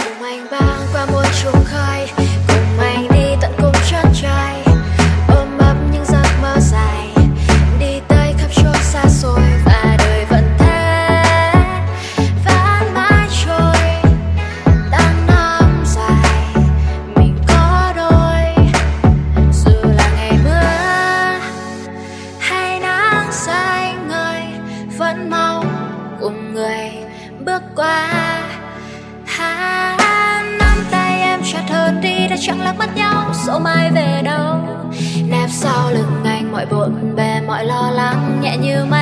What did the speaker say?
Cùng anh băng qua muôn trùng khơi, cùng anh đi tận cùng chân trời, ôm ấp những giấc mơ dài, đi tới khắp chốn xa xôi. Và đời vẫn thế, vẫn mãi trôi, tháng năm dài mình có đôi. Dù là ngày mưa hay nắng xanh ngời, vẫn mong cùng người bước qua. Nắm tay em chặt hơn đi đã chẳng lạc mất nhau, dẫu mai về đâu. Nép sau lưng anh mọi bộn bề mọi lo lắng nhẹ như mây.